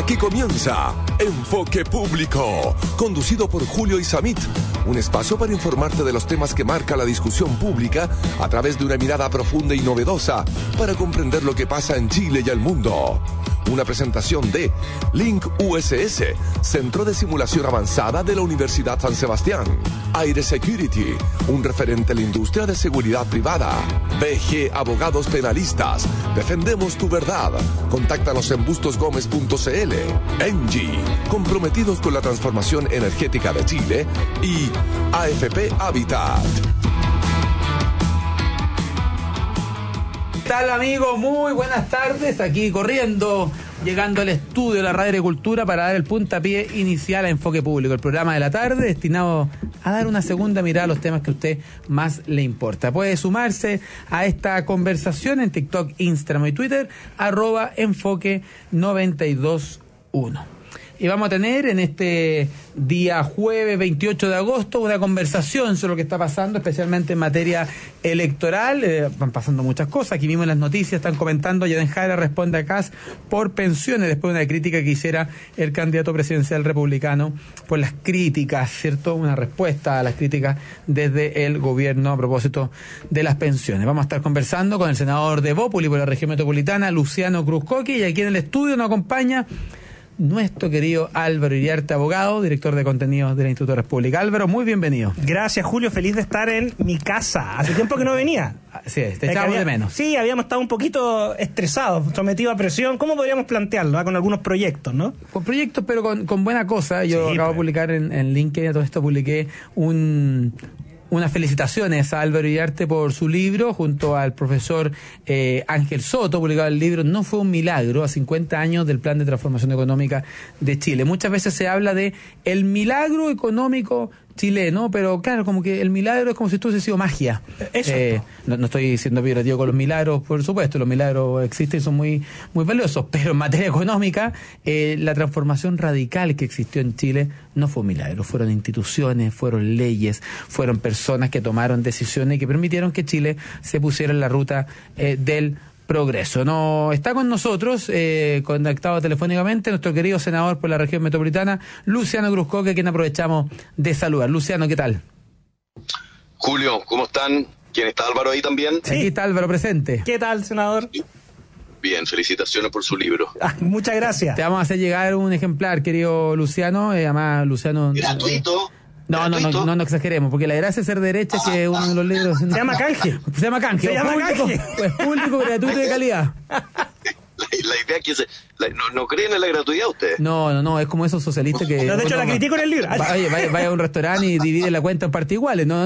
Aquí comienza Enfoque Público, conducido por Julio Isamit, un espacio para informarte de los temas que marca la discusión pública a través de una mirada profunda y novedosa para comprender lo que pasa en Chile y el mundo. Una presentación de Link USS, Centro de Simulación Avanzada de la Universidad San Sebastián. Aire Security, un referente en la industria de seguridad privada. BG Abogados Penalistas, defendemos tu verdad. Contáctanos en bustosgomez.cl. Engie, comprometidos con la transformación energética de Chile. Y AFP Habitat. ¿Qué tal, amigos? Muy buenas tardes. Aquí corriendo, llegando al estudio de la Radio Agricultura para dar el puntapié inicial a Enfoque Público, el programa de la tarde destinado a dar una segunda mirada a los temas que a usted más le importa. Puede sumarse a esta conversación en TikTok, Instagram y Twitter, @enfoque921. Y vamos a tener en este día jueves 28 de agosto una conversación sobre lo que está pasando, especialmente en materia electoral. Van pasando muchas cosas. Aquí mismo en las noticias están comentando: Yaden Jara responde a Kast por pensiones después de una crítica que hiciera el candidato presidencial republicano por las críticas, ¿cierto? Una respuesta a las críticas desde el gobierno a propósito de las pensiones. Vamos a estar conversando con el senador de Evópoli por la región metropolitana, Luciano Cruzcoque, y aquí en el estudio nos acompaña nuestro querido Álvaro Iriarte, abogado, director de contenidos de la Instituto República. Álvaro, muy bienvenido. Gracias, Julio, feliz de estar en mi casa. Hace tiempo que no venía. Sí, te echábamos de menos. Sí, habíamos estado un poquito estresados, sometidos a presión. ¿Cómo podríamos plantearlo? Con algunos proyectos, ¿no? Con proyectos, pero con buena cosa. Yo acabo de publicar en LinkedIn, todo esto, publiqué unas felicitaciones a Álvaro Iriarte por su libro, junto al profesor Ángel Soto, publicado el libro No fue un milagro, a 50 años del Plan de Transformación Económica de Chile. Muchas veces se habla de el milagro económico chileno, pero claro, como que el milagro es como si esto hubiese sido magia. No estoy siendo peyorativo con los milagros, por supuesto, los milagros existen y son muy, muy valiosos, pero en materia económica, la transformación radical que existió en Chile no fue un milagro, fueron instituciones, fueron leyes, fueron personas que tomaron decisiones y que permitieron que Chile se pusiera en la ruta del progreso. No está con nosotros, conectado telefónicamente, nuestro querido senador por la región metropolitana, Luciano Cruzcoque, quien aprovechamos de saludar. Luciano, ¿qué tal? Julio, ¿cómo están? ¿Quién está? ¿Álvaro ahí también? Sí. Aquí está Álvaro presente. ¿Qué tal, senador? Bien, felicitaciones por su libro. Muchas gracias. Te vamos a hacer llegar un ejemplar, querido Luciano. Además, Luciano... ¿Gratuito? No exageremos, porque la gracia de ser derecha es que uno de los libros... Se llama canje. Se llama canje. Es público, gratuito y de calidad. La idea es que ¿no creen en la gratuidad ustedes? No, es como esos socialistas que... No, de hecho, la critico en el libro. Vaya a un restaurante y divide la cuenta en partes iguales. No.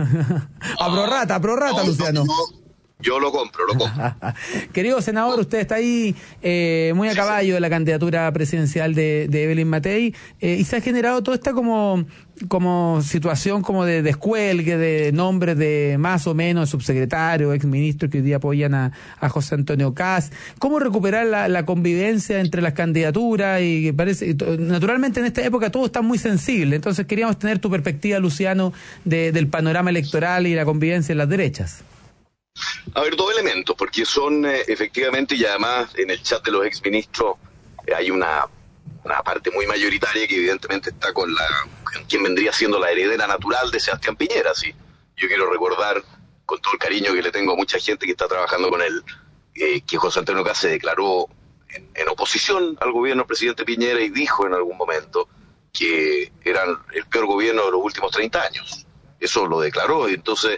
A prorrata, Luciano. Yo lo compro. Querido senador, usted está ahí muy a caballo de la candidatura presidencial de Evelyn Matei, y se ha generado toda esta como situación como de descuelgue de nombres de más o menos subsecretarios, exministros que hoy día apoyan a José Antonio Kast. ¿Cómo recuperar la convivencia entre las candidaturas? Y que parece, naturalmente en esta época todo está muy sensible, entonces queríamos tener tu perspectiva, Luciano, del panorama electoral y la convivencia en las derechas. A ver, dos elementos, porque son efectivamente, y además en el chat de los exministros hay una parte muy mayoritaria que evidentemente está con quien vendría siendo la heredera natural de Sebastián Piñera, sí. Yo quiero recordar, con todo el cariño que le tengo a mucha gente que está trabajando con él, que José Antonio Kast se declaró en oposición al gobierno del presidente Piñera y dijo en algún momento que era el peor gobierno de los últimos 30 años. Eso lo declaró, y entonces...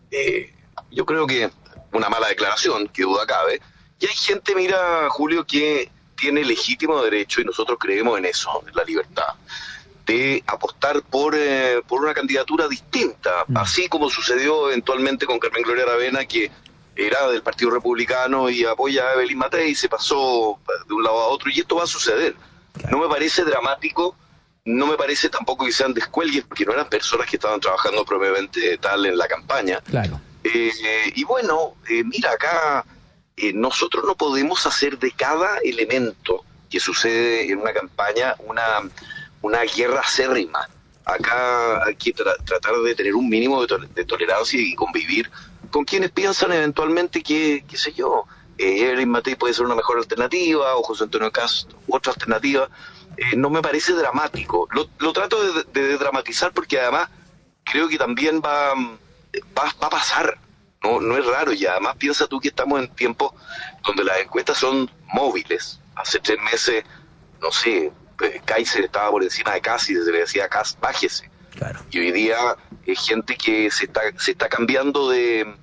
yo creo que una mala declaración, que duda cabe, y hay gente, mira, Julio, que tiene legítimo derecho, y nosotros creemos en eso, en la libertad, de apostar por una candidatura distinta, así como sucedió eventualmente con Carmen Gloria Aravena, que era del Partido Republicano y apoya a Evelyn Matei, y se pasó de un lado a otro, y esto va a suceder. No me parece dramático, no me parece tampoco que sean descuelgues, porque no eran personas que estaban trabajando propiamente tal en la campaña. Claro. Y bueno, mira, acá nosotros no podemos hacer de cada elemento que sucede en una campaña una guerra acérrima. Acá hay que tratar de tener un mínimo de tolerancia y convivir con quienes piensan eventualmente que, qué sé yo, Evelyn Matei puede ser una mejor alternativa, o José Antonio Cast otra alternativa, no me parece dramático. Lo trato de dramatizar porque además creo que también va a pasar. No es raro, y además piensa tú que estamos en tiempos donde las encuestas son móviles. Hace 3 meses, no sé, Kaiser estaba por encima de Kast y se le decía a Kast, bájese. Claro. Y hoy día es gente que se está cambiando del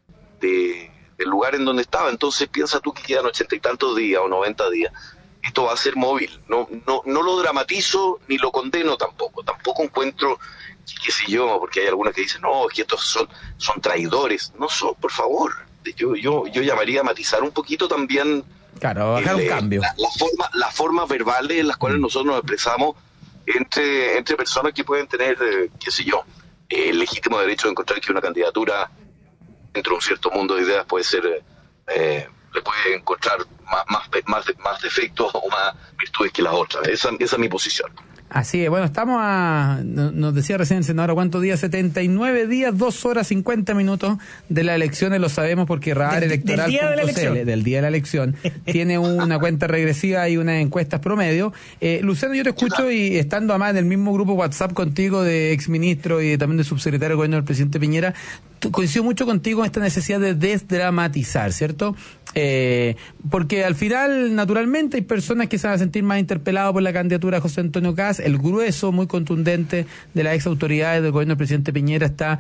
lugar en donde estaba. Entonces piensa tú que quedan 80 y tantos días o 90 días. Esto va a ser móvil. No lo dramatizo ni lo condeno tampoco. Tampoco encuentro, qué sé yo, porque hay algunas que dicen, no, es que estos son traidores. No son, por favor. Yo llamaría a matizar un poquito también. Claro, bajar un cambio. Las formas verbales en las cuales nosotros nos expresamos entre personas que pueden tener, qué sé yo, el legítimo derecho de encontrar que una candidatura dentro de un cierto mundo de ideas puede ser, le puede encontrar más defectos o más virtudes que las otras. Esa es mi posición. Así es, bueno, nos decía recién el senador, ¿cuántos días? 79 días, 2 horas 50 minutos de las elecciones, lo sabemos porque radarelectoral.cl, del día de la elección, tiene una cuenta regresiva y unas encuestas promedio. Luciano, yo te escucho y estando además en el mismo grupo WhatsApp contigo de exministro y también de subsecretario de gobierno del presidente Piñera, coincido mucho contigo en esta necesidad de desdramatizar, ¿cierto? Porque al final, naturalmente, hay personas que se van a sentir más interpelados por la candidatura de José Antonio Cast. El grueso muy contundente de las ex autoridades del gobierno del presidente Piñera está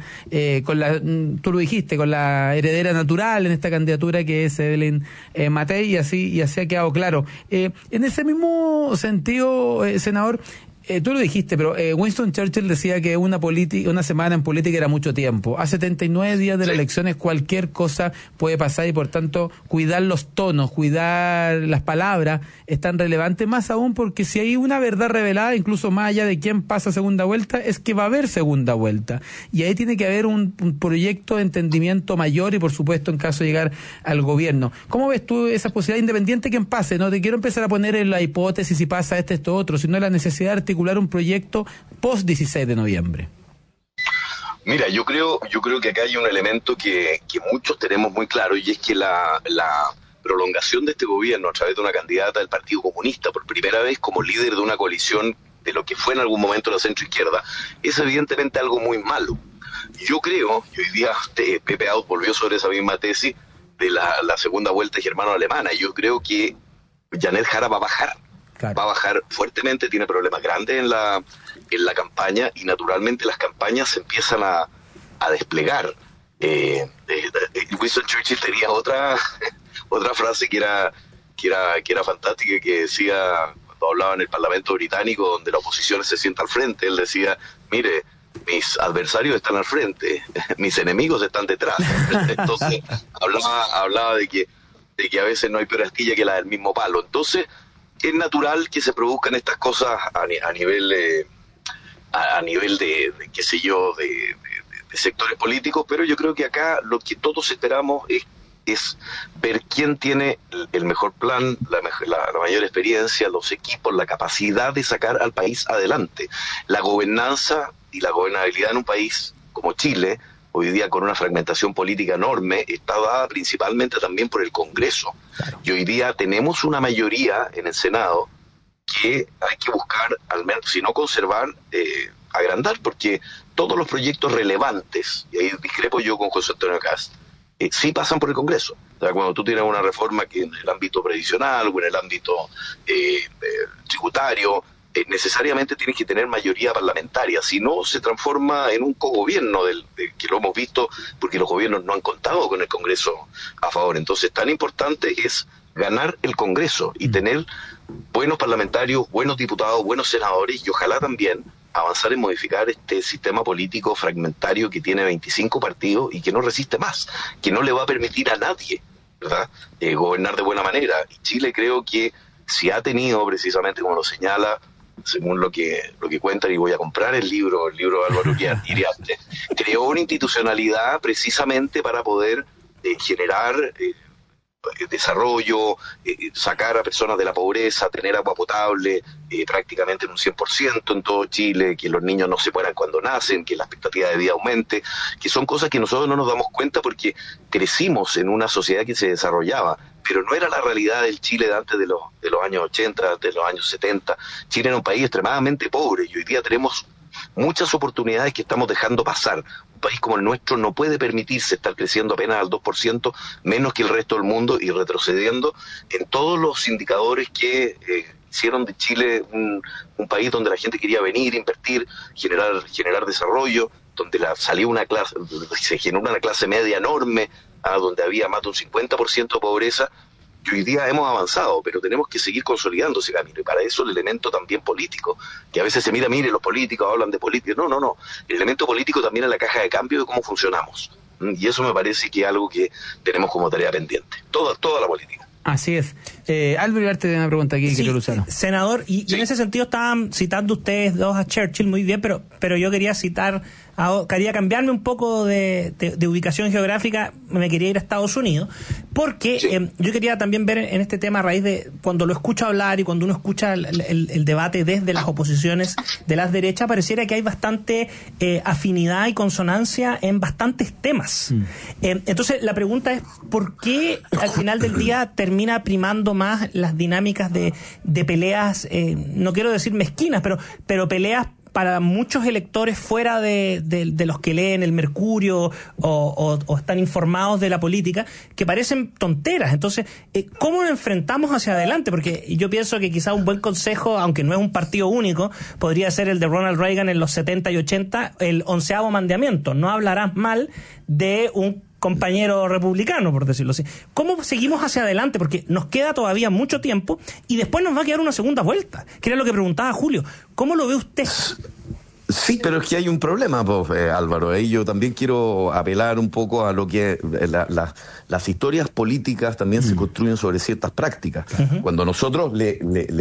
tú lo dijiste, con la heredera natural en esta candidatura que es Evelyn Matei, y así ha quedado claro. En ese mismo sentido, senador, tú lo dijiste, pero Winston Churchill decía que una semana en política era mucho tiempo. A 79 días de las elecciones cualquier cosa puede pasar y por tanto cuidar los tonos, cuidar las palabras es tan relevante, más aún porque si hay una verdad revelada, incluso más allá de quién pasa segunda vuelta, es que va a haber segunda vuelta. Y ahí tiene que haber un proyecto de entendimiento mayor y por supuesto en caso de llegar al gobierno. ¿Cómo ves tú esa posibilidad independiente que pase? No te quiero empezar a poner en la hipótesis si pasa esto, otro, sino la necesidad de articular un proyecto post 16 de noviembre. Mira, yo creo que acá hay un elemento que muchos tenemos muy claro, y es que la prolongación de este gobierno a través de una candidata del Partido Comunista por primera vez como líder de una coalición de lo que fue en algún momento la centroizquierda es evidentemente algo muy malo. Yo creo, y hoy día Pepe Out volvió sobre esa misma tesis de la segunda vuelta germano-alemana, yo creo que Janet Jara va a bajar. Claro. Va a bajar fuertemente, tiene problemas grandes en la campaña, y naturalmente las campañas se empiezan a desplegar. Winston Churchill tenía otra frase que era fantástica, que decía, cuando hablaba en el Parlamento británico donde la oposición se sienta al frente, él decía, mire, mis adversarios están al frente, mis enemigos están detrás. Entonces hablaba de que a veces no hay peor astilla que la del mismo palo. Entonces es natural que se produzcan estas cosas a nivel de qué sé yo, de sectores políticos, pero yo creo que acá lo que todos esperamos es ver quién tiene el mejor plan, la mayor experiencia, los equipos, la capacidad de sacar al país adelante. La gobernanza y la gobernabilidad en un país como Chile, hoy día con una fragmentación política enorme, está dada principalmente también por el Congreso. Claro. Y hoy día tenemos una mayoría en el Senado que hay que buscar, al menos, si no conservar, agrandar, porque todos los proyectos relevantes, y ahí discrepo yo con José Antonio Cast, sí pasan por el Congreso. O sea, cuando tú tienes una reforma que en el ámbito previsional o en el ámbito tributario, necesariamente tienes que tener mayoría parlamentaria, si no se transforma en un cogobierno que lo hemos visto porque los gobiernos no han contado con el Congreso a favor. Entonces tan importante es ganar el Congreso y tener buenos parlamentarios, buenos diputados, buenos senadores, y ojalá también avanzar en modificar este sistema político fragmentario que tiene 25 partidos y que no resiste más, que no le va a permitir a nadie, ¿verdad?, gobernar de buena manera. Y Chile creo que si ha tenido, precisamente como lo señala, según lo que cuentan, y voy a comprar el libro de Álvaro Iriarte, creó una institucionalidad precisamente para poder generar desarrollo, sacar a personas de la pobreza, tener agua potable prácticamente en un 100% en todo Chile, que los niños no se mueran cuando nacen, que la expectativa de vida aumente, que son cosas que nosotros no nos damos cuenta porque crecimos en una sociedad que se desarrollaba, pero no era la realidad del Chile de antes de los años 80, de los años 70. Chile era un país extremadamente pobre y hoy día tenemos muchas oportunidades que estamos dejando pasar. Un país como el nuestro no puede permitirse estar creciendo apenas al 2%, menos que el resto del mundo, y retrocediendo en todos los indicadores que hicieron de Chile un país donde la gente quería venir, invertir, generar desarrollo, donde se generó una clase media enorme, donde había más de un 50% de pobreza. Y hoy día hemos avanzado, pero tenemos que seguir consolidando ese camino, y para eso el elemento también político, que a veces se mira, mire, los políticos hablan de política. No, el elemento político también es la caja de cambio de cómo funcionamos, y eso me parece que es algo que tenemos como tarea pendiente, toda la política. Así es. Álvaro Iriarte tiene una pregunta aquí, sí, Luzano. Senador, y en ese sentido estaban citando ustedes dos a Churchill, muy bien, pero yo quería quería cambiarme un poco de ubicación geográfica, me quería ir a Estados Unidos, porque sí. Yo quería también ver en este tema, a raíz de cuando lo escucho hablar y cuando uno escucha el debate desde las oposiciones de las derechas, pareciera que hay bastante afinidad y consonancia en bastantes temas. Entonces la pregunta es, ¿por qué al final del día termina primando más las dinámicas de peleas, no quiero decir mezquinas, pero peleas para muchos electores fuera de los que leen el Mercurio o están informados de la política, que parecen tonteras? Entonces, ¿cómo nos enfrentamos hacia adelante? Porque yo pienso que quizá un buen consejo, aunque no es un partido único, podría ser el de Ronald Reagan en los 70 y 80, el 11º mandamiento: no hablarás mal de un compañero republicano, por decirlo así. ¿Cómo seguimos hacia adelante? Porque nos queda todavía mucho tiempo y después nos va a quedar una segunda vuelta, que era lo que preguntaba Julio. ¿Cómo lo ve usted? Sí, pero es que hay un problema, Álvaro. Ahí yo también quiero apelar un poco a lo que las historias políticas también se construyen sobre ciertas prácticas. Cuando nosotros le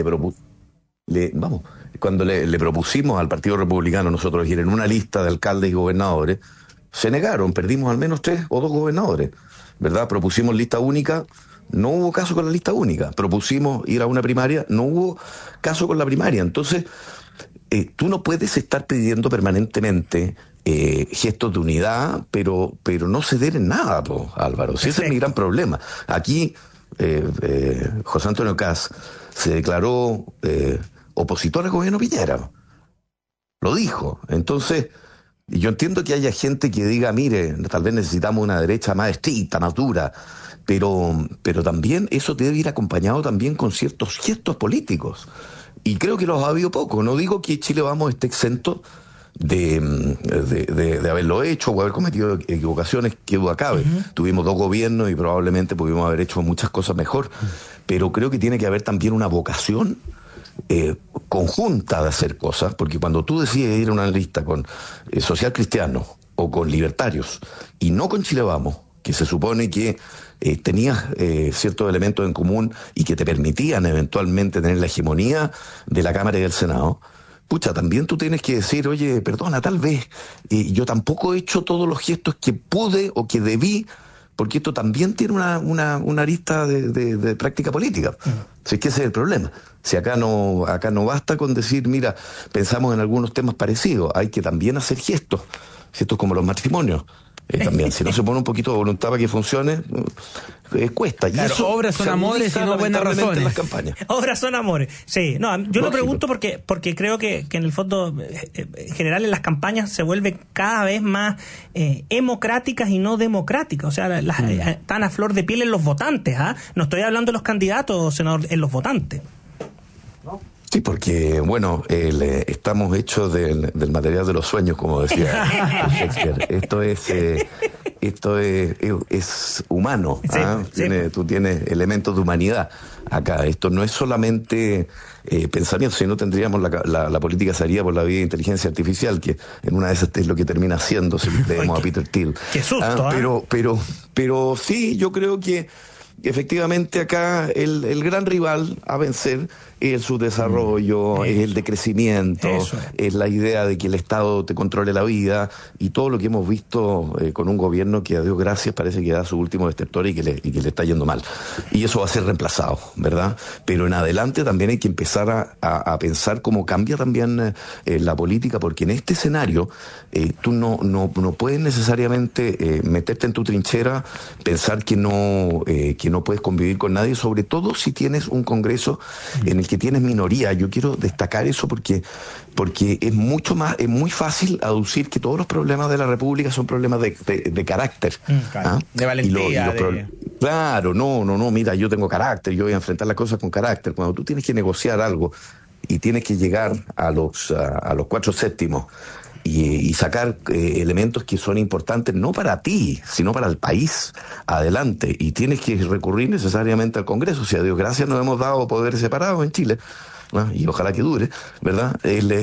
propusimos al Partido Republicano nosotros ir en una lista de alcaldes y gobernadores, se negaron, perdimos al menos 3 o 2 gobernadores, ¿verdad? Propusimos lista única, no hubo caso con la lista única. Propusimos ir a una primaria, no hubo caso con la primaria. Entonces, tú no puedes estar pidiendo permanentemente gestos de unidad, pero no ceder en nada, Álvaro. Si ese es mi gran problema. Aquí, José Antonio Kast se declaró opositor al gobierno Piñera. Lo dijo. Entonces, yo entiendo que haya gente que diga, mire, tal vez necesitamos una derecha más estricta, más dura, pero también eso debe ir acompañado también con ciertos gestos políticos. Y creo que los ha habido poco. No digo que Chile Vamos esté exento de haberlo hecho o haber cometido equivocaciones, que duda cabe. Tuvimos 2 gobiernos y probablemente pudimos haber hecho muchas cosas mejor, pero creo que tiene que haber también una vocación conjunta de hacer cosas, porque cuando tú decides ir a una lista con social cristianos o con libertarios y no con Chile Vamos, que se supone que tenías ciertos elementos en común y que te permitían eventualmente tener la hegemonía de la Cámara y del Senado, pucha, también tú tienes que decir, oye, perdona, tal vez yo tampoco he hecho todos los gestos que pude o que debí, porque esto también tiene una arista de práctica política. Si es que ese es el problema. Si acá no basta con decir, mira, pensamos en algunos temas parecidos, hay que también hacer gestos como los matrimonios. También, si no se pone un poquito de voluntad para que funcione, cuesta. Y claro, eso obras son amores y no buenas razones. En las campañas. Obras son amores. Sí, no, yo lo pregunto porque creo que en el fondo en general en las campañas se vuelven cada vez más democráticas y no democráticas. O sea, están a flor de piel en los votantes. No estoy hablando de los candidatos, senador, en los votantes. Sí, porque, bueno, estamos hechos del material de los sueños, como decía Shakespeare. Esto es humano. Sí. Tú tienes elementos de humanidad acá. Esto no es solamente pensamiento, si no tendríamos la política sería por la vía de inteligencia artificial, que en una de esas es lo que termina haciendo, si leemos a Peter Thiel. ¡Qué susto! Pero sí, yo creo que efectivamente acá el gran rival a vencer es el subdesarrollo, es el decrecimiento, es la idea de que el Estado te controle la vida y todo lo que hemos visto con un gobierno que a Dios gracias parece que da su último destertor y que le está yendo mal. Y eso va a ser reemplazado, ¿verdad? Pero en adelante también hay que empezar a pensar cómo cambia también la política, porque en este escenario tú no puedes necesariamente meterte en tu trinchera, pensar que no puedes convivir con nadie, sobre todo si tienes un Congreso en el que tienes minoría. Yo quiero destacar eso porque es muy fácil aducir que todos los problemas de la República son problemas de carácter. De valentía. Claro, no, mira, yo tengo carácter, yo voy a enfrentar las cosas con carácter. Cuando tú tienes que negociar algo y tienes que llegar a los 4/7 y sacar elementos que son importantes no para ti, sino para el país adelante, y tienes que recurrir necesariamente al Congreso. Si a Dios gracias nos hemos dado poderes separados en Chile, ¿no? Y ojalá que dure, ¿verdad?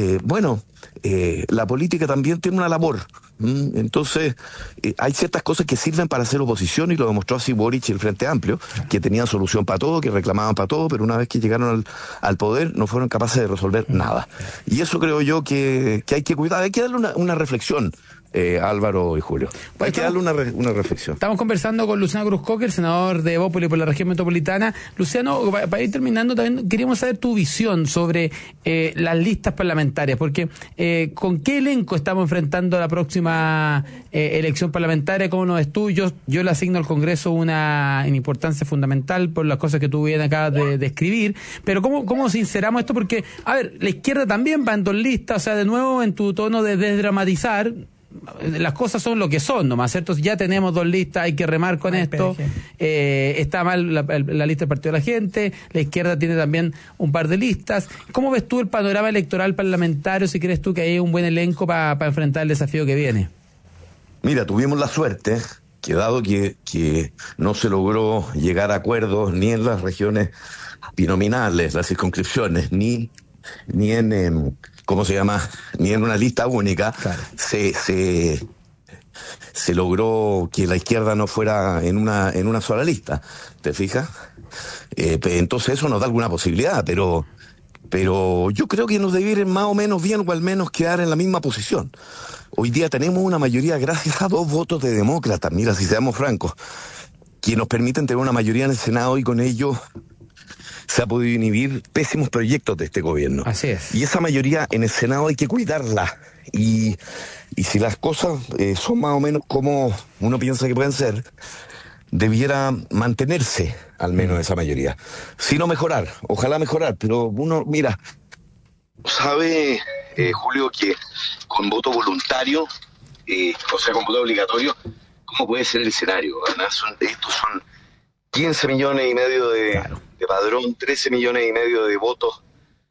La política también tiene una labor. Entonces, hay ciertas cosas que sirven para hacer oposición, y lo demostró así Boric y el Frente Amplio, que tenían solución para todo, que reclamaban para todo, pero una vez que llegaron al poder no fueron capaces de resolver nada. Y eso creo yo que hay que cuidar, hay que darle una reflexión. Álvaro y Julio, hay que darle una reflexión. Estamos conversando con Luciano Cruz-Coke, el senador de Evópolis por la región metropolitana. Luciano, para ir terminando, también queríamos saber tu visión sobre las listas parlamentarias, porque ¿con qué elenco estamos enfrentando la próxima elección parlamentaria? ¿Cómo nos ves tú? Yo le asigno al Congreso una importancia fundamental por las cosas que tú bien acabas de describir, pero ¿cómo sinceramos esto? Porque, a ver, la izquierda también va en 2 listas, o sea, de nuevo en tu tono de desdramatizar, las cosas son lo que son nomás, ¿cierto? Ya tenemos 2 listas, hay que remar con esto. Está mal la lista del Partido de la Gente, la izquierda tiene también un par de listas. ¿Cómo ves tú el panorama electoral parlamentario, si crees tú que hay un buen elenco para enfrentar el desafío que viene? Mira, tuvimos la suerte que dado que no se logró llegar a acuerdos ni en las regiones binominales, las circunscripciones, ni en ¿cómo se llama? Ni en una lista única. Claro. Se logró que la izquierda no fuera en una sola lista, ¿te fijas? Entonces eso nos da alguna posibilidad, pero yo creo que nos debe ir más o menos bien, o al menos quedar en la misma posición. Hoy día tenemos una mayoría gracias a 2 votos de demócratas, mira, si seamos francos, que nos permiten tener una mayoría en el Senado, y con ello se ha podido inhibir pésimos proyectos de este gobierno. Así es. Y esa mayoría en el Senado hay que cuidarla. Y si las cosas son más o menos como uno piensa que pueden ser, debiera mantenerse al menos esa mayoría. Si no mejorar, ojalá mejorar, pero uno, mira, sabe, Julio, que con voto voluntario, o sea, con voto obligatorio, ¿cómo puede ser el escenario? Estos son 15 millones y medio de padrón, 13 millones y medio de votos,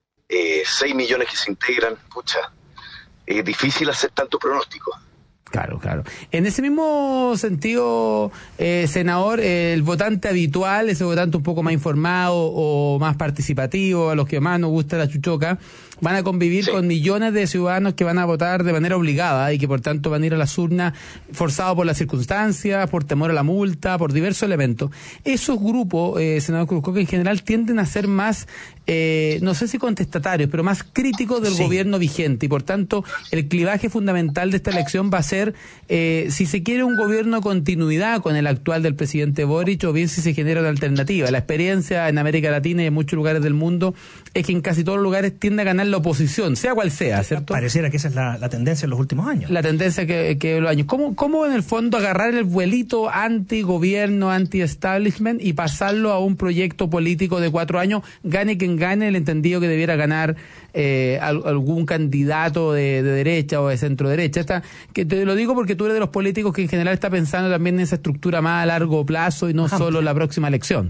6 millones que se integran. Pucha, es difícil hacer tanto pronóstico. Claro. En ese mismo sentido, senador, el votante habitual, ese votante un poco más informado o más participativo, a los que más nos gusta la chuchoca, van a convivir con millones de ciudadanos que van a votar de manera obligada y que por tanto van a ir a las urnas forzados por las circunstancias, por temor a la multa, por diversos elementos. Esos grupos, senador Cruz-Coke, en general tienden a ser más, no sé si contestatarios, pero más críticos del gobierno vigente, y por tanto el clivaje fundamental de esta elección va a ser si se quiere un gobierno de continuidad con el actual del presidente Boric, o bien si se genera una alternativa. La experiencia en América Latina y en muchos lugares del mundo es que en casi todos los lugares tiende a ganar la oposición, sea cual sea, ¿cierto? Pareciera que esa es la tendencia en los últimos años. La tendencia que los años. ¿Cómo en el fondo agarrar el vuelito anti-gobierno, anti-establishment y pasarlo a un proyecto político de 4 años, gane quien gane, el entendido que debiera ganar algún candidato de derecha o de centro derecha? Que te lo digo porque tú eres de los políticos que en general está pensando también en esa estructura más a largo plazo y no solo la próxima elección.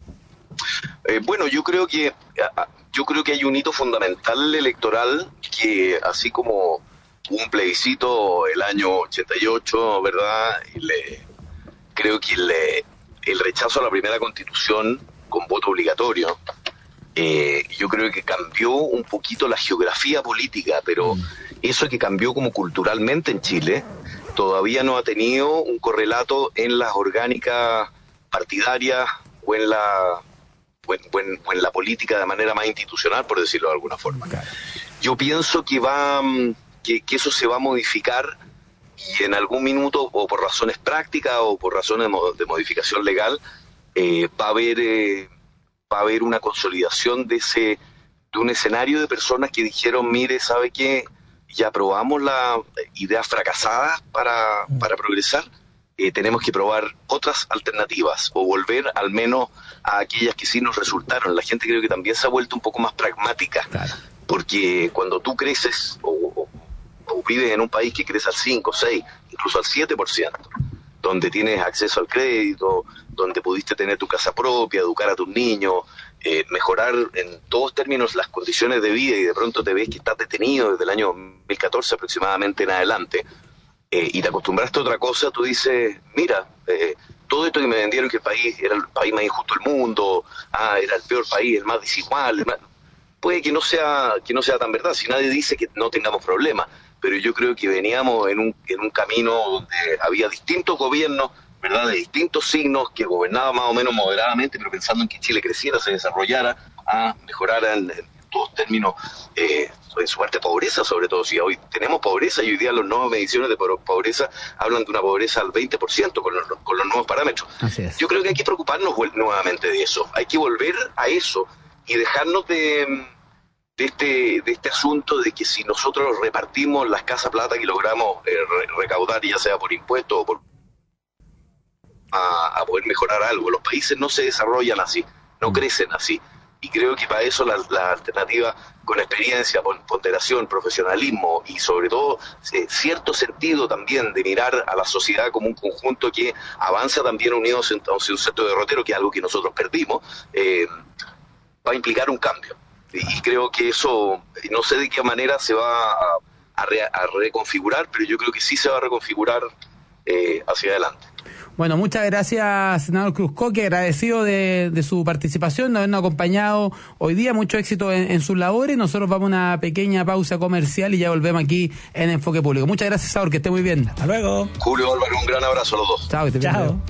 Bueno, yo creo que hay un hito fundamental electoral que, así como un plebiscito el año 88, ¿verdad? Creo que el rechazo a la primera Constitución con voto obligatorio, yo creo que cambió un poquito la geografía política, pero eso que cambió como culturalmente en Chile todavía no ha tenido un correlato en las orgánicas partidarias o en la política de manera más institucional, por decirlo de alguna forma. Claro. Yo pienso que que eso se va a modificar, y en algún minuto, o por razones prácticas o por razones de modificación legal, va a haber una consolidación de un escenario de personas que dijeron, mire, ¿sabe qué? Ya probamos las ideas fracasadas para progresar, tenemos que probar otras alternativas, o volver al menos a aquellas que sí nos resultaron. La gente creo que también se ha vuelto un poco más pragmática, claro. Porque cuando tú creces o vives en un país que crece al 5, 6, incluso al 7%, donde tienes acceso al crédito, donde pudiste tener tu casa propia, educar a tus niños, mejorar en todos términos las condiciones de vida, y de pronto te ves que estás detenido desde el año 2014 aproximadamente en adelante, y te acostumbraste a otra cosa, tú dices, mira, todo esto que me vendieron, que el país era el país más injusto del mundo, era el peor país, el más desigual, puede que no sea tan verdad, si nadie dice que no tengamos problemas, pero yo creo que veníamos en un camino donde había distintos gobiernos, ¿verdad?, de distintos signos, que gobernaban más o menos moderadamente, pero pensando en que Chile creciera, se desarrollara, mejorara en todos términos, en su parte pobreza, sobre todo. Si hoy tenemos pobreza, y hoy día las nuevas mediciones de pobreza hablan de una pobreza al 20% con los nuevos parámetros. Así es. Yo creo que hay que preocuparnos nuevamente de eso, hay que volver a eso y dejarnos de este asunto de que si nosotros repartimos la escasa plata que logramos recaudar, ya sea por impuestos o por a poder mejorar algo. Los países no se desarrollan así, no crecen así, y creo que para eso la alternativa, con experiencia, ponderación, profesionalismo y sobre todo cierto sentido también de mirar a la sociedad como un conjunto que avanza también unidos en un centro derrotero, que es algo que nosotros perdimos, va a implicar un cambio. Y creo que eso, no sé de qué manera se va a reconfigurar, pero yo creo que sí se va a reconfigurar hacia adelante. Bueno, muchas gracias, senador Cruzcoque, agradecido de su participación, de habernos acompañado hoy día. Mucho éxito en sus labores. Nosotros vamos a una pequeña pausa comercial y ya volvemos aquí en Enfoque Público. Muchas gracias, senador, que esté muy bien. Hasta luego. Julio, Álvaro, un gran abrazo a los dos. Chao, que esté bien.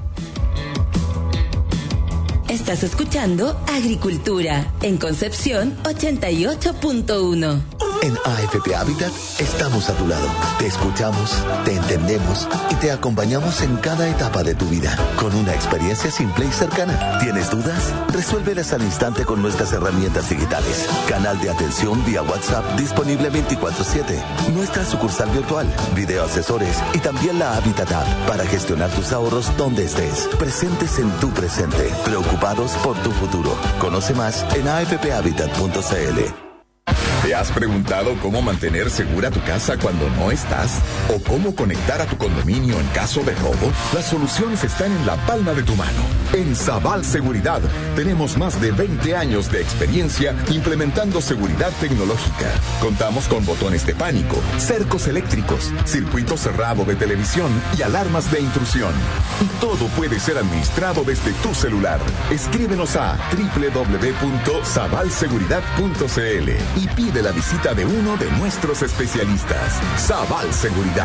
Estás escuchando Agricultura en Concepción 88.1. En AFP Habitat estamos a tu lado. Te escuchamos, te entendemos y te acompañamos en cada etapa de tu vida, con una experiencia simple y cercana. ¿Tienes dudas? Resuélvelas al instante con nuestras herramientas digitales. Canal de atención vía WhatsApp disponible 24/7. Nuestra sucursal virtual, video asesores y también la Habitat App para gestionar tus ahorros donde estés. Presentes en tu presente. Preocupados por tu futuro. Conoce más en afphabitat.cl. ¿Te has preguntado cómo mantener segura tu casa cuando no estás? ¿O cómo conectar a tu condominio en caso de robo? Las soluciones están en la palma de tu mano. En Sabal Seguridad tenemos más de 20 años de experiencia implementando seguridad tecnológica. Contamos con botones de pánico, cercos eléctricos, circuito cerrado de televisión y alarmas de intrusión. Y todo puede ser administrado desde tu celular. Escríbenos a www.sabalseguridad.cl y pide la visita de uno de nuestros especialistas. Sabal Seguridad.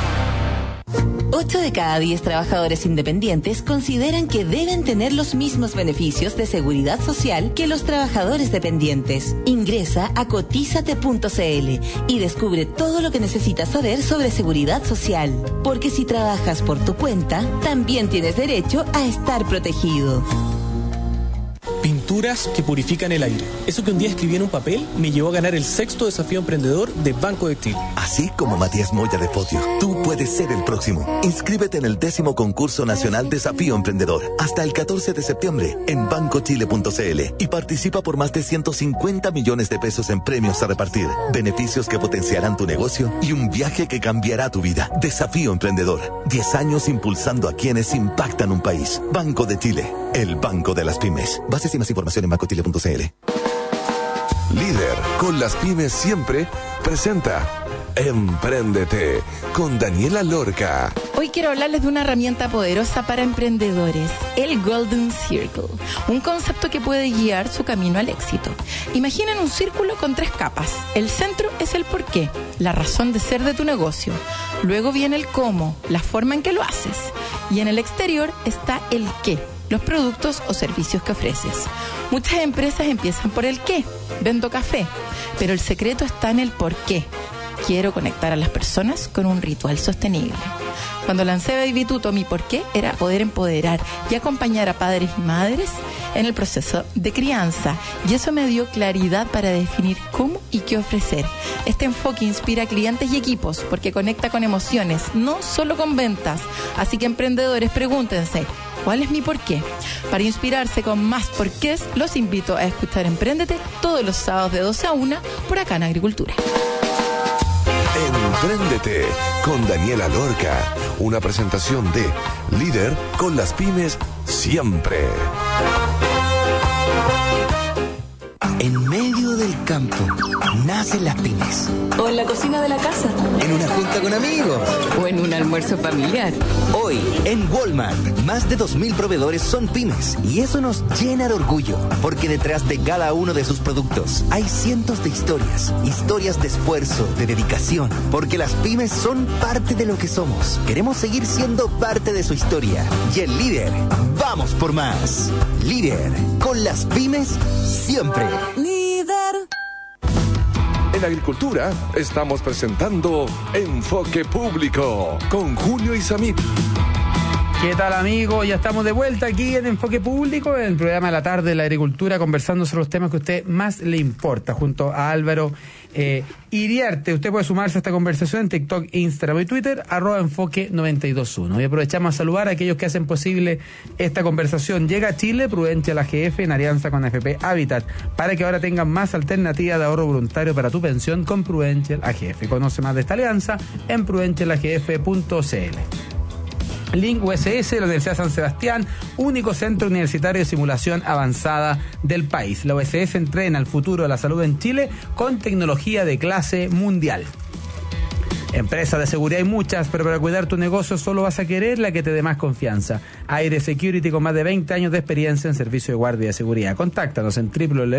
8 de cada 10 trabajadores independientes consideran que deben tener los mismos beneficios de seguridad social que los trabajadores dependientes. Ingresa a cotizate.cl y descubre todo lo que necesitas saber sobre seguridad social. Porque si trabajas por tu cuenta, también tienes derecho a estar protegido. Pinturas que purifican el aire. Eso que un día escribí en un papel me llevó a ganar el 6º desafío emprendedor de Banco de Chile. Así como Matías Moya de Fodio, tú puedes ser el próximo. Inscríbete en el 10º concurso nacional Desafío Emprendedor hasta el 14 de septiembre en bancochile.cl y participa por más de 150 millones de pesos en premios a repartir, beneficios que potenciarán tu negocio y un viaje que cambiará tu vida. Desafío Emprendedor. 10 años impulsando a quienes impactan un país. Banco de Chile, el banco de las pymes. Bases y más información en bancochile.cl. Líder con las pymes siempre presenta Empréndete con Daniela Lorca. Hoy quiero hablarles de una herramienta poderosa para emprendedores, el Golden Circle, un concepto que puede guiar su camino al éxito. Imaginen un círculo con 3 capas. El centro es el porqué, la razón de ser de tu negocio. Luego viene el cómo, la forma en que lo haces. Y en el exterior está el qué, los productos o servicios que ofreces. Muchas empresas empiezan por el qué, vendo café, pero el secreto está en el por qué. Quiero conectar a las personas con un ritual sostenible. Cuando lancé Baby Tuto, mi porqué era poder empoderar y acompañar a padres y madres en el proceso de crianza. Y eso me dio claridad para definir cómo y qué ofrecer. Este enfoque inspira a clientes y equipos porque conecta con emociones, no solo con ventas. Así que emprendedores, pregúntense, ¿cuál es mi porqué? Para inspirarse con más porqués, los invito a escuchar Emprendete todos los sábados de 12 a 1 por acá en Agricultura. Emprendete con Daniela Lorca, una presentación de Líder con las pymes siempre. En medio del campo nacen las pymes. O en la cocina de la casa. En una junta con amigos. O en un almuerzo familiar. Hoy, en Walmart, más de 2.000 proveedores son pymes. Y eso nos llena de orgullo. Porque detrás de cada uno de sus productos hay cientos de historias. Historias de esfuerzo, de dedicación. Porque las pymes son parte de lo que somos. Queremos seguir siendo parte de su historia. Y el líder, vamos por más. Líder, con las pymes siempre. Líder. En Agricultura estamos presentando Enfoque Público con Julio Isamit. ¿Qué tal, amigos? Ya estamos de vuelta aquí en Enfoque Público, en el programa de la tarde de la agricultura, conversando sobre los temas que a usted más le importa, junto a Álvaro Iriarte. Usted puede sumarse a esta conversación en TikTok, Instagram y Twitter, @enfoque921. Y aprovechamos a saludar a aquellos que hacen posible esta conversación. Llega a Chile Prudential AGF en alianza con AFP Habitat, para que ahora tengan más alternativas de ahorro voluntario para tu pensión con Prudential AGF. Conoce más de esta alianza en prudentialagf.cl. Link USS, la Universidad San Sebastián, único centro universitario de simulación avanzada del país. La USS entrena el futuro de la salud en Chile con tecnología de clase mundial. Empresas de seguridad hay muchas, pero para cuidar tu negocio solo vas a querer la que te dé más confianza. Aire Security, con más de 20 años de experiencia en servicio de guardia de seguridad. Contáctanos en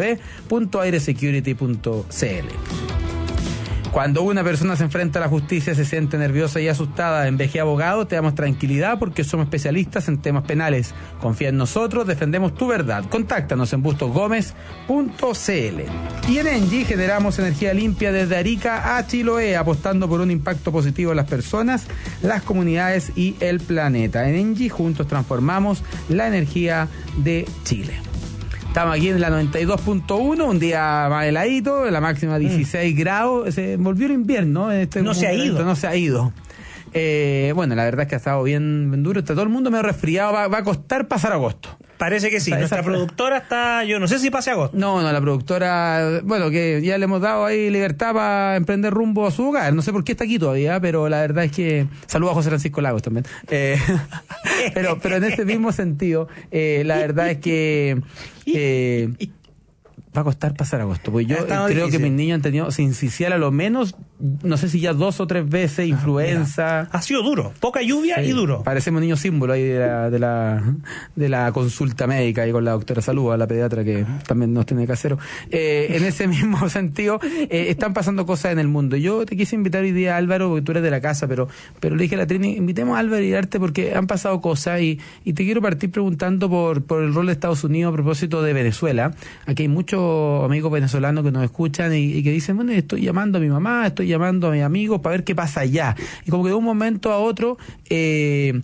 www.airesecurity.cl. Cuando una persona se enfrenta a la justicia, se siente nerviosa y asustada, en VG Abogado te damos tranquilidad porque somos especialistas en temas penales. Confía en nosotros, defendemos tu verdad. Contáctanos en bustosgomez.cl. Y en Engie generamos energía limpia desde Arica a Chiloé, apostando por un impacto positivo en las personas, las comunidades y el planeta. En Engie juntos transformamos la energía de Chile. Estamos aquí en la 92.1, un día más heladito, la máxima 16 grados. Se volvió el invierno. No se ha ido. No se ha ido. Bueno, la verdad es que ha estado bien duro. Todo el mundo me ha resfriado. Va a costar pasar agosto. Parece que sí. Nuestra productora está... Yo no sé si pase agosto. No, la productora... Bueno, que ya le hemos dado ahí libertad para emprender rumbo a su hogar. No sé por qué está aquí todavía, pero la verdad es que... Saludos a José Francisco Lagos también. Pero en ese mismo sentido, la verdad es que... va a costar pasar agosto, porque yo creo difícil. Que mis niños han tenido sincicial a lo menos, no sé si ya 2 o 3 veces, influenza. Ha sido duro, poca lluvia y duro. Parecemos niños símbolo ahí de la consulta médica y con la doctora Salud, a la pediatra que también nos tiene casero. En ese mismo sentido, están pasando cosas en el mundo. Yo te quise invitar hoy día, Álvaro, porque tú eres de la casa, pero le dije a la Trini, invitemos a Álvaro y Arte porque han pasado cosas y te quiero partir preguntando por el rol de Estados Unidos a propósito de Venezuela. Aquí hay muchos amigos venezolanos que nos escuchan y que dicen, bueno, estoy llamando a mi mamá, estoy llamando a mis amigos para ver qué pasa allá. Y como que de un momento a otro se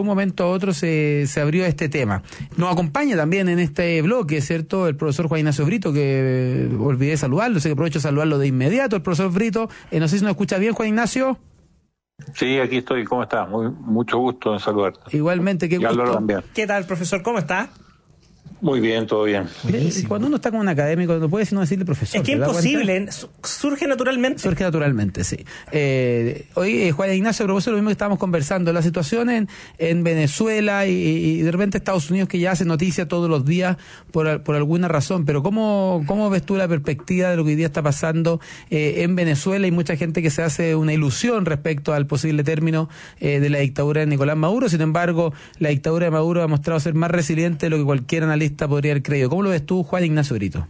abrió este tema. Nos acompaña también en este bloque, ¿cierto?, el profesor Juan Ignacio Brito, que olvidé saludarlo, sé que aprovecho de saludarlo de inmediato, el profesor Brito. No sé si nos escucha bien, Juan Ignacio. Sí, aquí estoy. ¿Cómo estás? Mucho gusto en saludarte. Igualmente, qué gusto. ¿Qué tal, profesor? ¿Cómo está? Muy bien, todo bien. Cuando uno está con un académico, no puede no decirle profesor. Es que es imposible, surge naturalmente. Surge naturalmente, sí. Hoy, Juan Ignacio, a propósito de lo mismo que estábamos conversando, la situación en Venezuela y de repente Estados Unidos, que ya hace noticia todos los días por alguna razón, pero ¿cómo ves tú la perspectiva de lo que hoy día está pasando en Venezuela? Hay mucha gente que se hace una ilusión respecto al posible término de la dictadura de Nicolás Maduro. Sin embargo, la dictadura de Maduro ha mostrado ser más resiliente de lo que cualquier analista podría haber creído. ¿Cómo lo ves tú, Juan Ignacio Brito?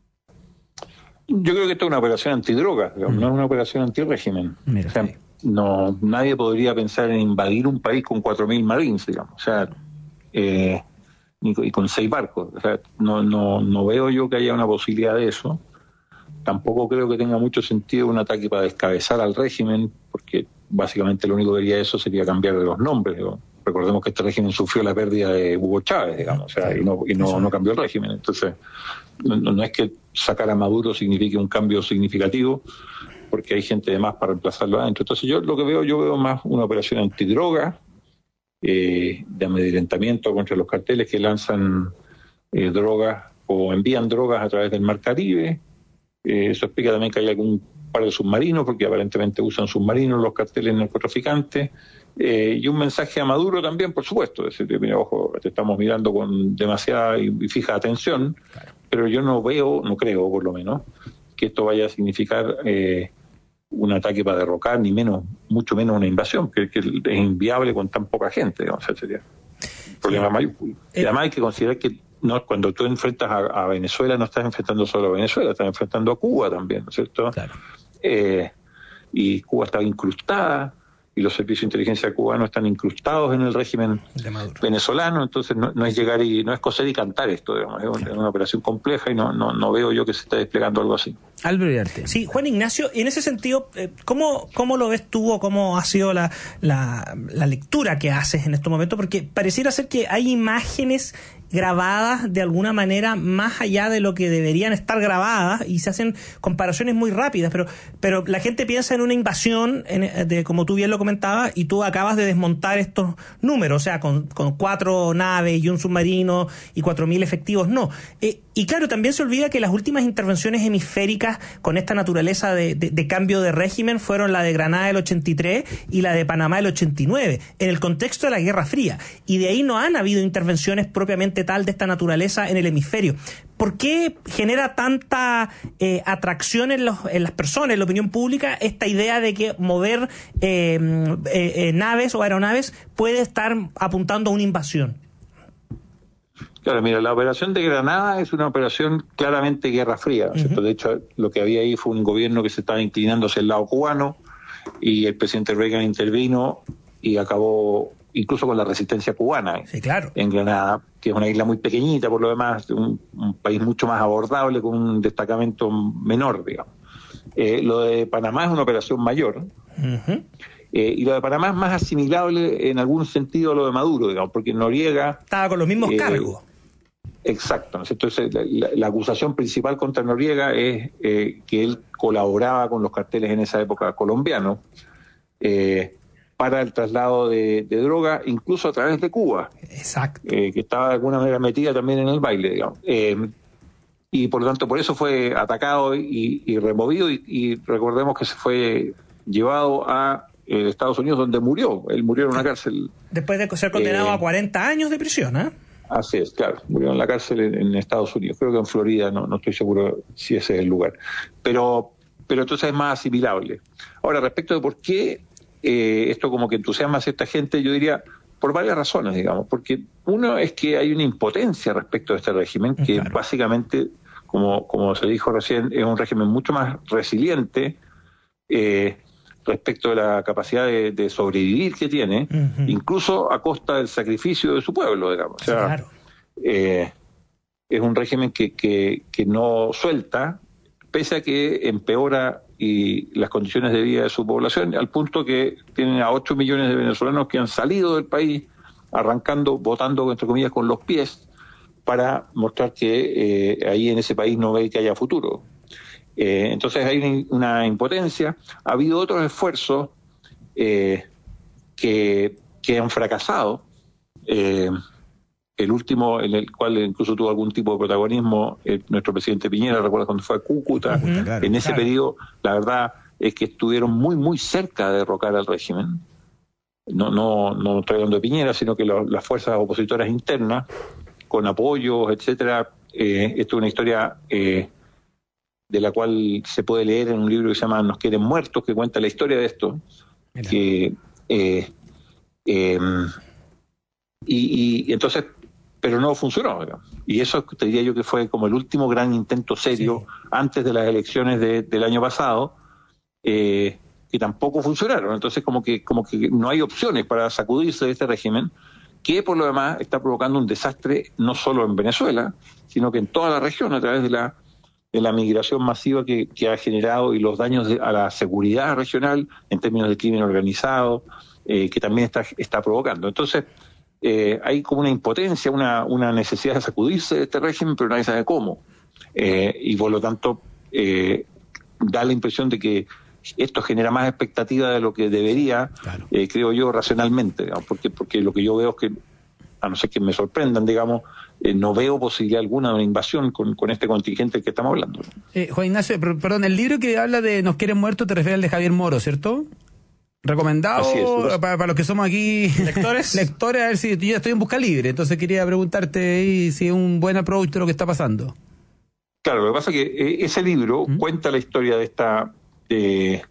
Yo creo que esto es una operación antidroga, no es una operación antirrégimen. O sea, nadie podría pensar en invadir un país con 4.000 marines, digamos. O sea, y con 6 barcos. O sea, no veo yo que haya una posibilidad de eso. Tampoco creo que tenga mucho sentido un ataque para descabezar al régimen, porque básicamente lo único que haría eso sería cambiar de los nombres. Recordemos que este régimen sufrió la pérdida de Hugo Chávez, digamos, o sea, y no cambió el régimen. Entonces, no es que sacar a Maduro signifique un cambio significativo, porque hay gente de más para reemplazarlo adentro. Entonces, yo veo más una operación antidroga, de amedrentamiento contra los carteles que lanzan drogas o envían drogas a través del Mar Caribe. Eso explica también que hay algún par de submarinos, porque aparentemente usan submarinos los carteles narcotraficantes. Y un mensaje a Maduro también, por supuesto, es decir, mira, ojo, te estamos mirando con demasiada y fija atención, claro. Pero yo no creo por lo menos, que esto vaya a significar un ataque para derrocar, ni mucho menos una invasión, que es inviable con tan poca gente, digamos, sería un problema mayúsculo. Y además hay que considerar que cuando tú enfrentas a Venezuela, no estás enfrentando solo a Venezuela, estás enfrentando a Cuba también, ¿no es cierto? Claro. Y Cuba estaba incrustada, y los servicios de inteligencia cubanos están incrustados en el régimen venezolano, entonces no es llegar y no es coser y cantar esto, digamos, es una operación compleja y no veo yo que se esté desplegando algo así. Álvaro Iriarte. Sí, Juan Ignacio, y en ese sentido, ¿cómo lo ves tú o cómo ha sido la lectura que haces en estos momentos? Porque pareciera ser que hay imágenes grabadas de alguna manera más allá de lo que deberían estar grabadas y se hacen comparaciones muy rápidas, pero la gente piensa en una invasión, como tú bien lo comentabas, y tú acabas de desmontar estos números, o sea, con 4 naves y un submarino y 4.000 efectivos, no. Y claro, también se olvida que las últimas intervenciones hemisféricas con esta naturaleza de cambio de régimen fueron la de Granada del 83 y la de Panamá del 89, en el contexto de la Guerra Fría. Y de ahí no han habido intervenciones propiamente tal de esta naturaleza en el hemisferio. ¿Por qué genera tanta atracción en las personas, en la opinión pública, esta idea de que mover naves o aeronaves puede estar apuntando a una invasión? Claro, mira, la operación de Granada es una operación claramente Guerra Fría, ¿no es cierto? De hecho, lo que había ahí fue un gobierno que se estaba inclinando hacia el lado cubano y el presidente Reagan intervino y acabó incluso con la resistencia cubana, sí, claro, en Granada, que es una isla muy pequeñita, por lo demás, un país mucho más abordable, con un destacamento menor, digamos. Lo de Panamá es una operación mayor, y lo de Panamá es más asimilable en algún sentido a lo de Maduro, digamos, porque Noriega estaba con los mismos cargos. Exacto, ¿no? Entonces la acusación principal contra Noriega es que él colaboraba con los carteles en esa época colombianos para el traslado de droga, incluso a través de Cuba. Exacto. Que estaba de alguna manera metida también en el baile, digamos. Y por lo tanto, por eso fue atacado y removido, y recordemos que se fue llevado a Estados Unidos, donde murió. Él murió en una cárcel. Después de ser condenado a 40 años de prisión, ¿eh? Así es, claro. Murió en la cárcel en Estados Unidos. Creo que en Florida, no estoy seguro si ese es el lugar. Pero entonces es más asimilable. Ahora, respecto de por qué esto como que entusiasma a cierta gente, yo diría por varias razones, digamos. Porque uno es que hay una impotencia respecto a este régimen, que claro, básicamente, como se dijo recién, es un régimen mucho más resiliente respecto de la capacidad de sobrevivir que tiene, incluso a costa del sacrificio de su pueblo, digamos. O sea, claro, es un régimen que no suelta, pese a que empeora y las condiciones de vida de su población, al punto que tienen a 8 millones de venezolanos que han salido del país votando, entre comillas, con los pies, para mostrar que ahí en ese país no ve que haya futuro. Entonces hay una impotencia. Ha habido otros esfuerzos que han fracasado. El último, en el cual incluso tuvo algún tipo de protagonismo, nuestro presidente Piñera, recuerda cuando fue a Cúcuta. Claro, en ese periodo, la verdad es que estuvieron muy, muy cerca de derrocar al régimen. No estoy hablando de Piñera, sino que las fuerzas opositoras internas, con apoyos, etcétera. Esto es una historia de la cual se puede leer en un libro que se llama Nos quieren muertos, que cuenta la historia de esto. Y entonces, pero no funcionó, digamos. Y eso te diría yo que fue como el último gran intento serio, sí, antes de las elecciones del año pasado, que tampoco funcionaron. Entonces como que no hay opciones para sacudirse de este régimen, que por lo demás está provocando un desastre no solo en Venezuela, sino que en toda la región a través de la migración masiva que ha generado y los daños a la seguridad regional en términos de crimen organizado, que también está provocando. Entonces, hay como una impotencia, una necesidad de sacudirse de este régimen, pero nadie sabe cómo. Y por lo tanto, da la impresión de que esto genera más expectativa de lo que debería, claro. Creo yo, racionalmente, digamos, porque lo que yo veo es que, a no ser que me sorprendan, digamos, no veo posibilidad alguna de una invasión con este contingente del que estamos hablando. Juan Ignacio, perdón, el libro que habla de Nos quieren muertos te refieres al de Javier Moro, ¿cierto? Recomendado para los que somos aquí lectores, a ver si yo estoy en busca libre, entonces quería preguntarte si es un buen approach de lo que está pasando. Claro, lo que pasa es que ese libro cuenta la historia de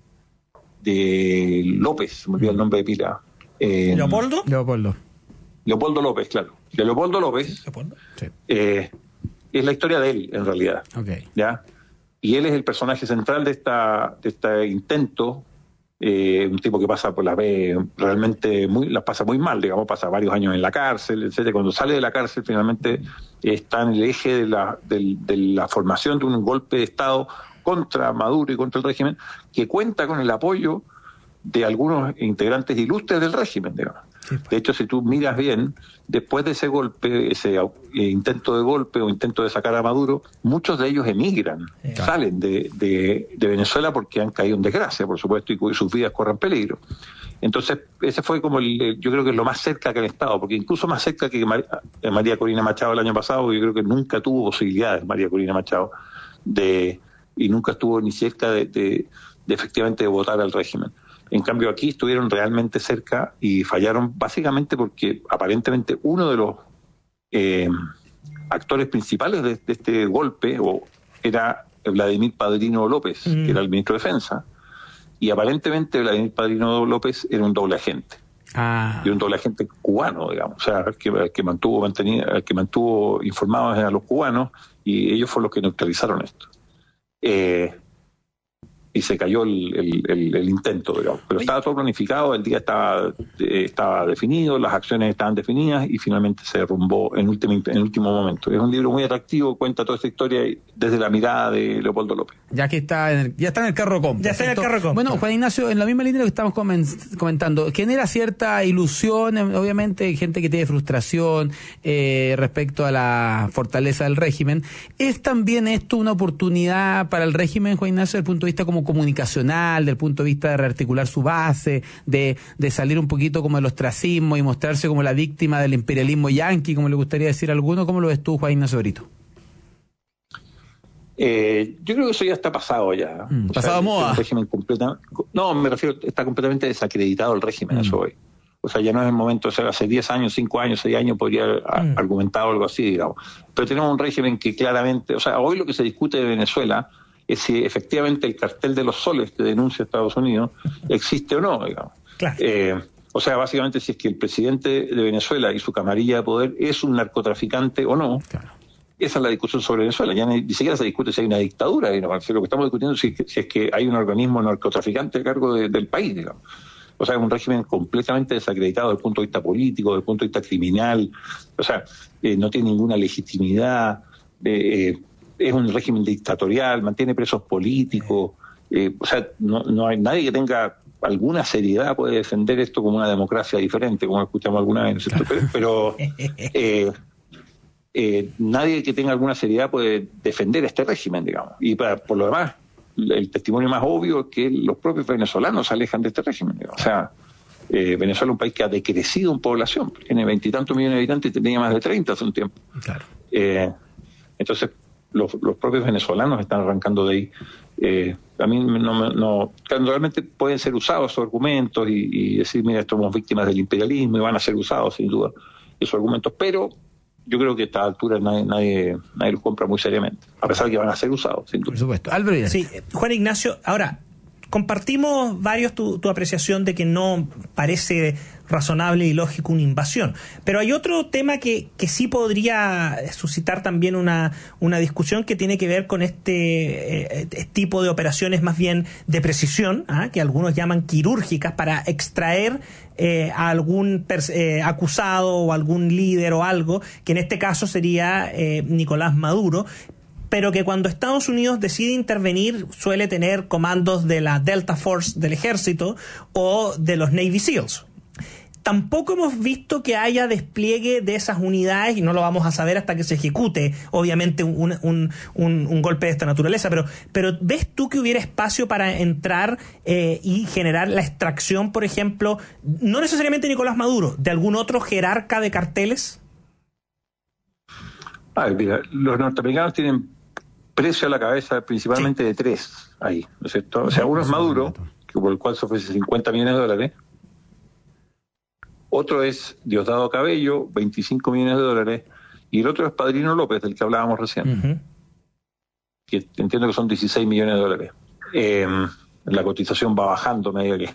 López, me olvidé el nombre de pila. ¿Leopoldo? Leopoldo López, claro. De Leopoldo López. Sí. Es la historia de él, en realidad. Okay. ¿Ya? Y él es el personaje central de este intento. Un tipo que pasa por realmente las pasa muy mal, digamos, pasa varios años en la cárcel, etcétera. Cuando sale de la cárcel finalmente está en el eje de la formación de un golpe de Estado contra Maduro y contra el régimen, que cuenta con el apoyo de algunos integrantes ilustres del régimen, digamos. Sí, pues. De hecho, si tú miras bien, después de ese golpe, ese intento de golpe o intento de sacar a Maduro, muchos de ellos emigran, salen de Venezuela porque han caído en desgracia, por supuesto, y sus vidas corren peligro. Entonces, ese fue como yo creo que es lo más cerca que han estado, porque incluso más cerca que María Corina Machado el año pasado, yo creo que nunca tuvo posibilidades María Corina Machado y nunca estuvo ni cerca de efectivamente de votar al régimen. En cambio, aquí estuvieron realmente cerca y fallaron básicamente porque aparentemente uno de los actores principales de este golpe era Vladimir Padrino López, que era el ministro de Defensa, y aparentemente Vladimir Padrino López era un doble agente. Y un doble agente cubano, digamos, o sea, que mantuvo informados a los cubanos, y ellos fueron los que neutralizaron esto. Y se cayó el intento, digamos. Pero estaba todo planificado, el día estaba definido, las acciones estaban definidas y finalmente se derrumbó en último momento. Es un libro muy atractivo, cuenta toda esta historia desde la mirada de Leopoldo López. Ya está en el carro com. Ya está en el carro com. Bueno, Juan Ignacio, en la misma línea de lo que estamos comentando, genera cierta ilusión, obviamente, gente que tiene frustración respecto a la fortaleza del régimen. ¿Es también esto una oportunidad para el régimen, Juan Ignacio, desde el punto de vista como comunicacional, del punto de vista de rearticular su base, de salir un poquito como del ostracismo y mostrarse como la víctima del imperialismo yanqui, como le gustaría decir a alguno? ¿Cómo lo ves tú, Juan Ignacio Brito? Yo creo que eso ya está pasado ya. Pasado moda. No, me refiero, está completamente desacreditado el régimen, eso hoy. O sea, ya no es el momento, o sea, hace 10 años, 5 años, 6 años podría haber argumentado algo así, digamos. Pero tenemos un régimen que claramente, o sea, hoy lo que se discute de Venezuela es si efectivamente el cartel de los soles que denuncia Estados Unidos existe o no, digamos. Claro. O sea, básicamente si es que el presidente de Venezuela y su camarilla de poder es un narcotraficante o no. Claro. Esa es la discusión sobre Venezuela. Ya ni siquiera se discute si hay una dictadura. Lo que estamos discutiendo es si es que hay un organismo narcotraficante a cargo del país, digamos. O sea, es un régimen completamente desacreditado desde el punto de vista político, desde el punto de vista criminal. O sea, no tiene ninguna legitimidad. Es un régimen dictatorial, mantiene presos políticos. O sea, no hay nadie que tenga alguna seriedad puede defender esto como una democracia diferente, como escuchamos alguna vez, ¿no? Pero nadie que tenga alguna seriedad puede defender este régimen, digamos. Y por lo demás, el testimonio más obvio es que los propios venezolanos se alejan de este régimen, digamos. O sea, Venezuela es un país que ha decrecido en población, tiene 20 y tantos millones de habitantes y tenía más de 30 hace un tiempo. Claro. Entonces, los propios venezolanos están arrancando de ahí. A mí realmente pueden ser usados esos argumentos y decir, mira, somos víctimas del imperialismo y van a ser usados sin duda esos argumentos, pero yo creo que a esta altura nadie los compra muy seriamente, a pesar de que van a ser usados, sin duda. Por supuesto. Álvaro. Sí, Juan Ignacio, ahora, compartimos varios tu apreciación de que no parece razonable y lógico una invasión. Pero hay otro tema que sí podría suscitar también una discusión que tiene que ver con este tipo de operaciones más bien de precisión, que algunos llaman quirúrgicas, para extraer a algún acusado o algún líder o algo, que en este caso sería Nicolás Maduro, pero que cuando Estados Unidos decide intervenir suele tener comandos de la Delta Force del ejército o de los Navy SEALs. Tampoco hemos visto que haya despliegue de esas unidades, y no lo vamos a saber hasta que se ejecute, obviamente, un golpe de esta naturaleza. Pero ¿ves tú que hubiera espacio para entrar y generar la extracción, por ejemplo, no necesariamente de Nicolás Maduro, de algún otro jerarca de carteles? Mira, los norteamericanos tienen precio a la cabeza principalmente de tres ahí, ¿no es cierto? O sea, uno es Maduro, que por el cual se ofrece $50 millones. Otro es Diosdado Cabello, $25 millones. Y el otro es Padrino López, del que hablábamos recién. Que entiendo que son $16 millones. La cotización va bajando medio que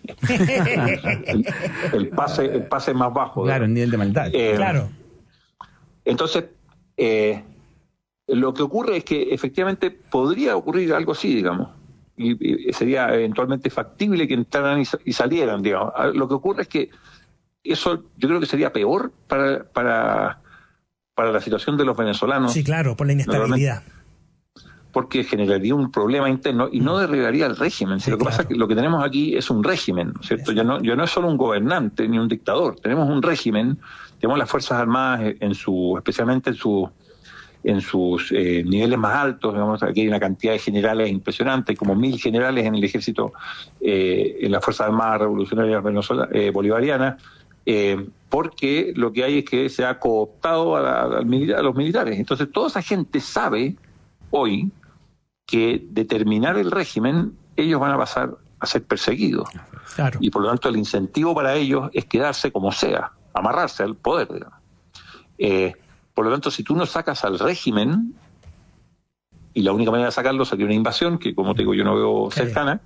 el pase es más bajo. Claro, el nivel de maldad. Claro. Entonces, lo que ocurre es que efectivamente podría ocurrir algo así, digamos, y sería eventualmente factible que entraran y salieran, digamos. Lo que ocurre es que eso yo creo que sería peor para la situación de los venezolanos. Sí, claro, por la inestabilidad. Porque generaría un problema interno y no derribaría el régimen. Sí, lo que pasa es que lo que tenemos aquí es un régimen, ¿cierto? Ya no es solo un gobernante ni un dictador, tenemos un régimen, tenemos las Fuerzas Armadas especialmente en sus niveles más altos, digamos, aquí hay una cantidad de generales impresionante, como 1.000 generales en el ejército, en las Fuerzas Armadas Revolucionarias Bolivarianas, porque lo que hay es que se ha cooptado a los militares. Entonces toda esa gente sabe hoy que de terminar el régimen ellos van a pasar a ser perseguidos. Claro. Y por lo tanto el incentivo para ellos es quedarse como sea, amarrarse al poder, digamos. Por lo tanto, si tú no sacas al régimen, y la única manera de sacarlo sería una invasión, que como te digo yo no veo cercana,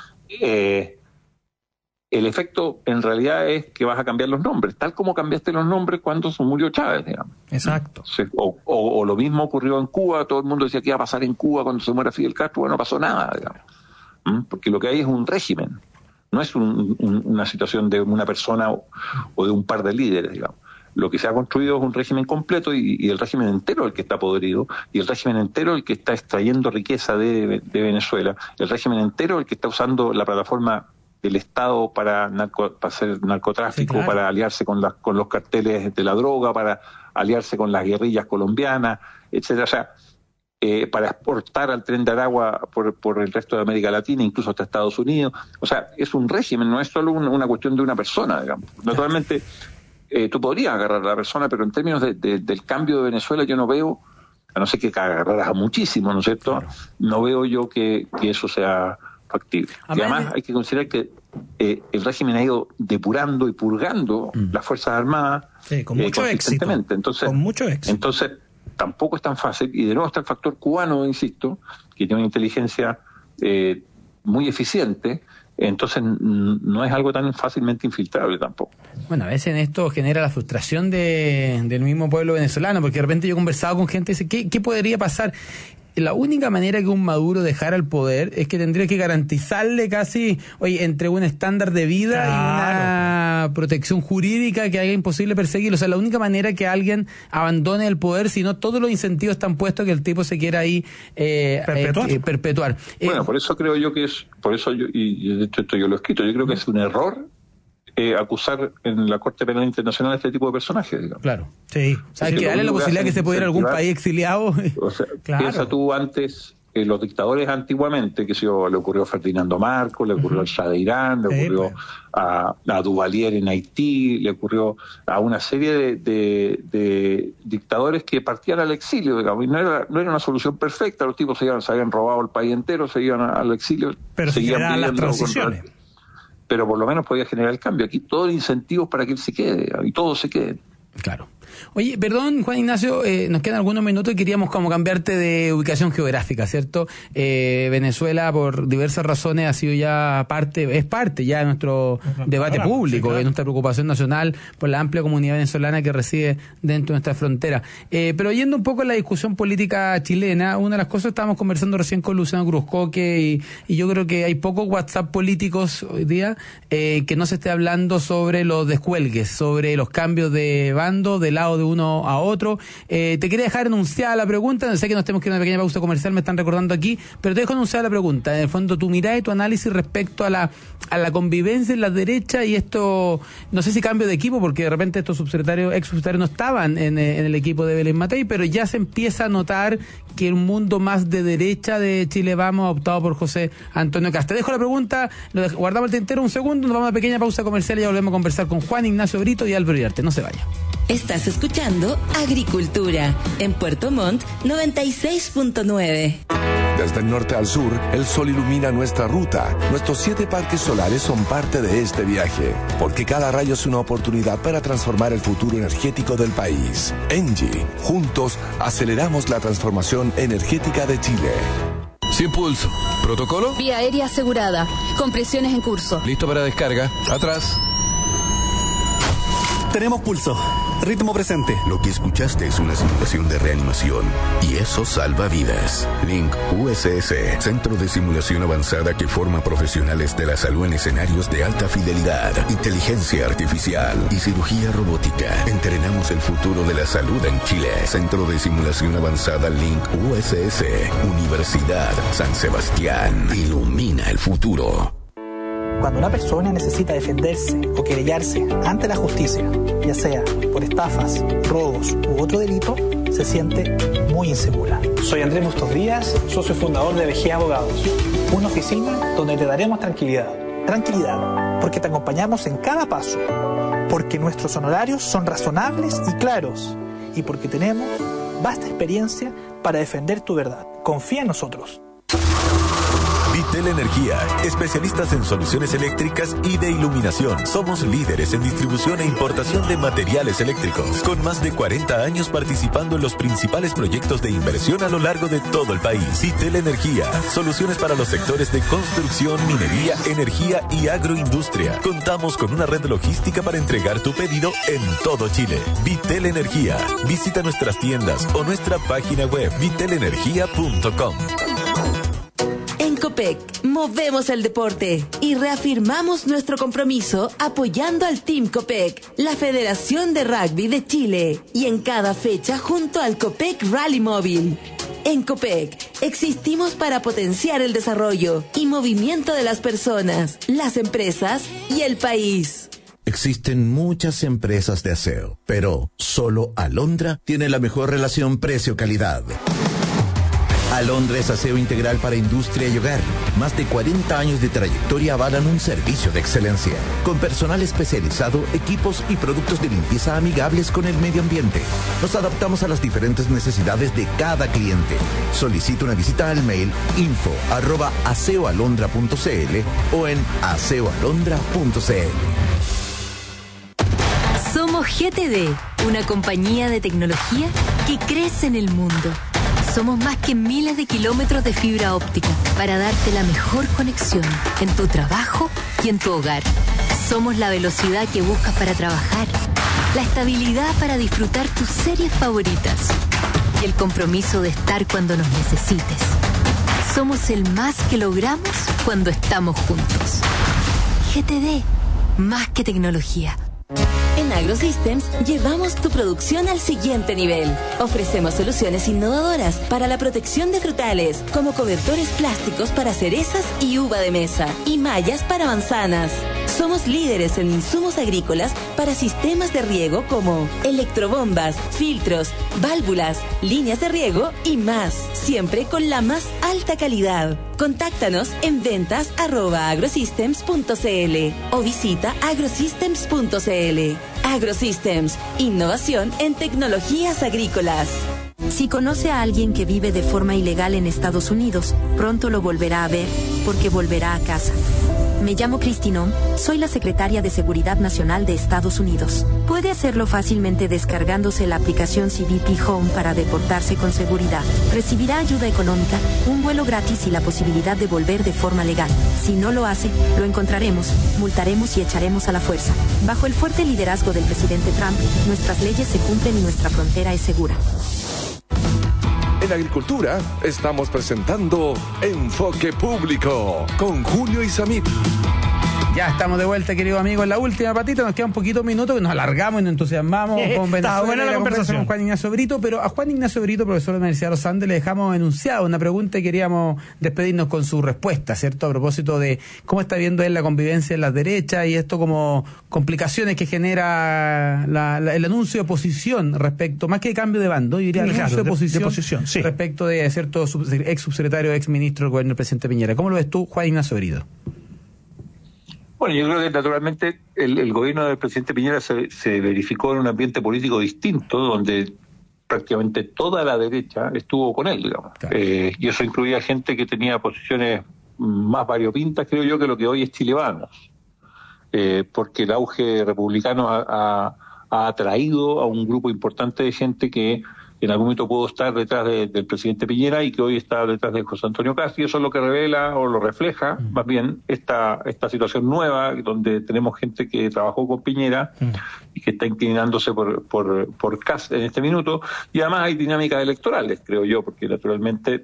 el efecto en realidad es que vas a cambiar los nombres, tal como cambiaste los nombres cuando se murió Chávez, digamos. Exacto. O lo mismo ocurrió en Cuba, todo el mundo decía que iba a pasar en Cuba cuando se muera Fidel Castro, bueno, no pasó nada, digamos. Porque lo que hay es un régimen, no es una situación de una persona o de un par de líderes, digamos. Lo que se ha construido es un régimen completo y el régimen entero el que está podrido, y el régimen entero el que está extrayendo riqueza de Venezuela, el régimen entero el que está usando la plataforma del Estado para hacer narcotráfico, sí, claro, para aliarse con los carteles de la droga, para aliarse con las guerrillas colombianas, etcétera. O sea, para exportar al Tren de Aragua por el resto de América Latina, incluso hasta Estados Unidos. O sea, es un régimen, no es solo una cuestión de una persona, digamos. Naturalmente, tú podrías agarrar a la persona, pero en términos del cambio de Venezuela yo no veo, a no ser que agarraras a muchísimo, ¿no es cierto? Claro. No veo yo que eso sea factible. Y además hay que considerar que el régimen ha ido depurando y purgando las Fuerzas Armadas con mucho éxito. Entonces tampoco es tan fácil, y de nuevo está el factor cubano, insisto, que tiene una inteligencia muy eficiente. Entonces no es algo tan fácilmente infiltrable tampoco. Bueno, a veces en esto genera la frustración del mismo pueblo venezolano, porque de repente yo he conversado con gente y dice, ¿qué podría pasar? La única manera que un Maduro dejara el poder es que tendría que garantizarle casi, entre un estándar de vida, claro, y una protección jurídica que haga imposible perseguirlo. O sea, la única manera que alguien abandone el poder, si no todos los incentivos están puestos que el tipo se quiera ahí perpetuar. Bueno, por eso creo yo que es, y de hecho esto yo lo he escrito, yo creo que es un error acusar en la Corte Penal Internacional a este tipo de personajes, digamos. Claro. Sí. O sea, hay que darle la posibilidad que se pudiera ir a algún país exiliado. O sea, claro, piensa tú antes, los dictadores antiguamente, que le ocurrió a Ferdinando Marcos, le ocurrió al Shah de Irán, le ocurrió a Duvalier en Haití, le ocurrió a una serie de dictadores que partían al exilio, digamos, y no era una solución perfecta. Los tipos se habían robado el país entero, se iban al exilio, pero seguían las transiciones. Pero por lo menos podía generar el cambio. Aquí todo el incentivo para que él se quede, y todos se queden. Claro. Oye, perdón, Juan Ignacio, nos quedan algunos minutos y queríamos como cambiarte de ubicación geográfica, ¿cierto? Venezuela, por diversas razones, ha sido ya es parte ya de nuestro debate público, de nuestra preocupación nacional por la amplia comunidad venezolana que reside dentro de nuestra frontera. Pero yendo un poco a la discusión política chilena, una de las cosas, estábamos conversando recién con Luciano Cruzcoque y yo creo que hay pocos WhatsApp políticos hoy día que no se esté hablando sobre los descuelgues, sobre los cambios de bando, de lado de uno a otro. Te quería dejar enunciada la pregunta, sé que nos tenemos que ir a una pequeña pausa comercial, me están recordando aquí, pero te dejo enunciada la pregunta. En el fondo, tu mirada y tu análisis respecto a la convivencia en la derecha y esto, no sé si cambio de equipo, porque de repente estos ex subsecretarios no estaban en el equipo de Belén Matei, pero ya se empieza a notar que un mundo más de derecha de Chile Vamos ha optado por José Antonio Kast. Te dejo la pregunta, guardamos el tintero un segundo, nos vamos a una pequeña pausa comercial y ya volvemos a conversar con Juan Ignacio Brito y Álvaro Iriarte. No se vaya. Estás escuchando Agricultura en Puerto Montt 96.9. Desde el norte al sur, el sol ilumina nuestra ruta. Nuestros 7 parques solares son parte de este viaje, porque cada rayo es una oportunidad para transformar el futuro energético del país. Engie, juntos aceleramos la transformación energética de Chile. Sin pulso. ¿Protocolo? Vía aérea asegurada. Compresiones en curso. Listo para descarga. Atrás. Tenemos pulso. Ritmo presente. Lo que escuchaste es una simulación de reanimación y eso salva vidas. Link USS, centro de simulación avanzada que forma profesionales de la salud en escenarios de alta fidelidad, inteligencia artificial y cirugía robótica. Entrenamos el futuro de la salud en Chile. Centro de simulación avanzada Link USS, Universidad San Sebastián. Ilumina el futuro. Cuando una persona necesita defenderse o querellarse ante la justicia, ya sea por estafas, robos u otro delito, se siente muy insegura. Soy Andrés Bustos Díaz, socio fundador de VG Abogados, una oficina donde te daremos tranquilidad. Tranquilidad, porque te acompañamos en cada paso, porque nuestros honorarios son razonables y claros, y porque tenemos vasta experiencia para defender tu verdad. Confía en nosotros. Vitel Energía, especialistas en soluciones eléctricas y de iluminación. Somos líderes en distribución e importación de materiales eléctricos, con más de 40 años participando en los principales proyectos de inversión a lo largo de todo el país. Vitel Energía, soluciones para los sectores de construcción, minería, energía y agroindustria. Contamos con una red logística para entregar tu pedido en todo Chile. Vitel Energía, visita nuestras tiendas o nuestra página web vitelenergia.com. En Copec, movemos el deporte y reafirmamos nuestro compromiso apoyando al Team Copec, la Federación de Rugby de Chile, y en cada fecha junto al Copec Rally Móvil. En Copec, existimos para potenciar el desarrollo y movimiento de las personas, las empresas y el país. Existen muchas empresas de aseo, pero solo Alondra tiene la mejor relación precio-calidad. Alondra es aseo integral para industria y hogar. Más de 40 años de trayectoria avalan un servicio de excelencia. Con personal especializado, equipos y productos de limpieza amigables con el medio ambiente. Nos adaptamos a las diferentes necesidades de cada cliente. Solicita una visita al mail info@aseoalondra.cl o en aseoalondra.cl. Somos GTD, una compañía de tecnología que crece en el mundo. Somos más que miles de kilómetros de fibra óptica para darte la mejor conexión en tu trabajo y en tu hogar. Somos la velocidad que buscas para trabajar, la estabilidad para disfrutar tus series favoritas y el compromiso de estar cuando nos necesites. Somos el más que logramos cuando estamos juntos. GTD, más que tecnología. En AgroSystems llevamos tu producción al siguiente nivel. Ofrecemos soluciones innovadoras para la protección de frutales, como cobertores plásticos para cerezas y uva de mesa, y mallas para manzanas. Somos líderes en insumos agrícolas para sistemas de riego como electrobombas, filtros, válvulas, líneas de riego y más, siempre con la más alta calidad. Contáctanos en ventas@agrosystems.cl o visita agrosystems.cl. AgroSystems, innovación en tecnologías agrícolas. Si conoce a alguien que vive de forma ilegal en Estados Unidos, pronto lo volverá a ver, porque volverá a casa. Me llamo Kristi Noem, soy la secretaria de Seguridad Nacional de Estados Unidos. Puede hacerlo fácilmente descargándose la aplicación CBP Home para deportarse con seguridad. Recibirá ayuda económica, un vuelo gratis y la posibilidad de volver de forma legal. Si no lo hace, lo encontraremos, multaremos y echaremos a la fuerza. Bajo el fuerte liderazgo del presidente Trump, nuestras leyes se cumplen y nuestra frontera es segura. En Agricultura estamos presentando Enfoque Público con Julio Isamit. Ya estamos de vuelta, queridos amigos, en la última patita. Nos queda un poquito de minutos, que nos alargamos y nos entusiasmamos con Venezuela. Buena la conversación con Juan Ignacio Brito, pero a Juan Ignacio Brito, profesor de la Universidad de los Andes, le dejamos enunciado una pregunta y queríamos despedirnos con su respuesta, ¿cierto? A propósito de cómo está viendo él la convivencia en las derechas y esto como complicaciones que genera el anuncio de oposición respecto, más que de cambio de bando, yo diría el anuncio de oposición sí, respecto de cierto ex subsecretario, ex ministro del gobierno del presidente Piñera. ¿Cómo lo ves tú, Juan Ignacio Brito? Bueno, yo creo que naturalmente el gobierno del presidente Piñera se verificó en un ambiente político distinto, donde prácticamente toda la derecha estuvo con él, digamos. Claro. Y eso incluía gente que tenía posiciones más variopintas, creo yo, que lo que hoy es Chile Vamos. Porque el auge republicano ha atraído a un grupo importante de gente que en algún momento pudo estar detrás del presidente Piñera y que hoy está detrás de José Antonio Kast, y eso es lo que revela o lo refleja más bien esta situación nueva, donde tenemos gente que trabajó con Piñera y que está inclinándose por Kast en este minuto, y además hay dinámicas electorales, creo yo, porque naturalmente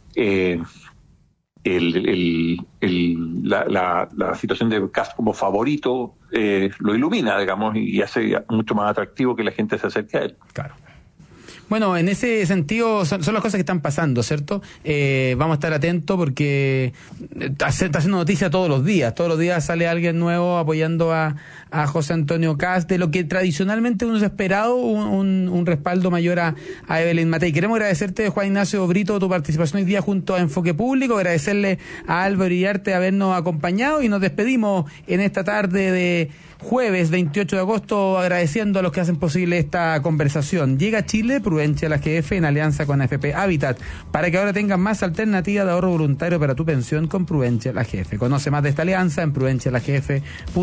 la situación de Kast como favorito lo ilumina, digamos, y hace mucho más atractivo que la gente se acerque a él. Claro. Bueno, en ese sentido son las cosas que están pasando, ¿cierto? Vamos a estar atentos porque está haciendo noticia todos los días sale alguien nuevo apoyando a José Antonio Kast, de lo que tradicionalmente uno se ha esperado un respaldo mayor a Evelyn Matei. Queremos agradecerte, Juan Ignacio Brito, tu participación hoy día junto a Enfoque Público, agradecerle a Álvaro Iriarte habernos acompañado y nos despedimos en esta tarde de jueves 28 de agosto agradeciendo a los que hacen posible esta conversación. Llega a Chile Prudencia la GF en alianza con AFP Habitat para que ahora tengas más alternativas de ahorro voluntario para tu pensión con Prudencia la GF. Conoce más de esta alianza en prudencialagf.cl.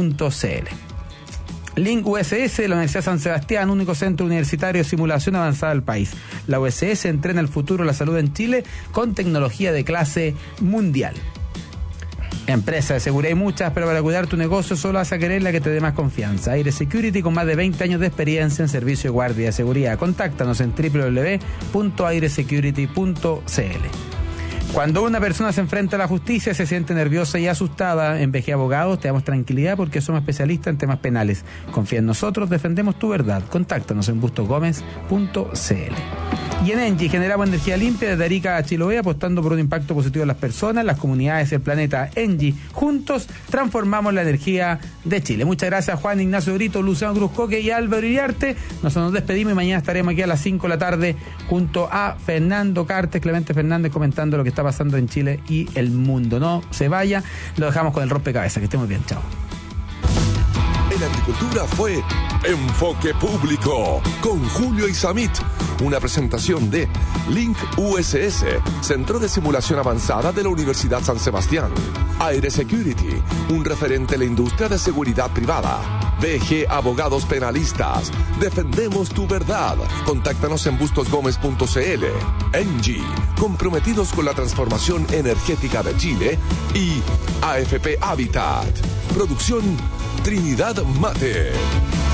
Link USS de la Universidad San Sebastián, único centro universitario de simulación avanzada del país. La USS entrena el futuro de la salud en Chile con tecnología de clase mundial. Empresa de seguridad hay muchas, pero para cuidar tu negocio solo vas a querer la que te dé más confianza. Aire Security, con más de 20 años de experiencia en servicio de guardia de seguridad. Contáctanos en www.airesecurity.cl. Cuando una persona se enfrenta a la justicia, se siente nerviosa y asustada, en VG Abogados te damos tranquilidad porque somos especialistas en temas penales. Confía en nosotros, defendemos tu verdad. Contáctanos en bustosgomez.cl. Y en Engie generamos energía limpia desde Arica a Chiloé, apostando por un impacto positivo en las personas, las comunidades y el planeta. Engie, juntos transformamos la energía de Chile. Muchas gracias, Juan Ignacio Brito, Luciano Cruzcoque y Álvaro Iriarte. Nos despedimos y mañana estaremos aquí a las 5 de la tarde junto a Fernando Cartes, Clemente Fernández, comentando lo que está pasando en Chile y el mundo. No se vaya, lo dejamos con el rompecabezas. Que estemos bien, chao. En Agricultura fue Enfoque Público con Julio Isamit, una presentación de Link USS, Centro de Simulación Avanzada de la Universidad San Sebastián. Aire Security, un referente en la industria de seguridad privada. VG Abogados Penalistas, defendemos tu verdad. Contáctanos en bustosgomez.cl. Engie, comprometidos con la transformación energética de Chile. Y AFP Habitat, producción Trinidad Mate.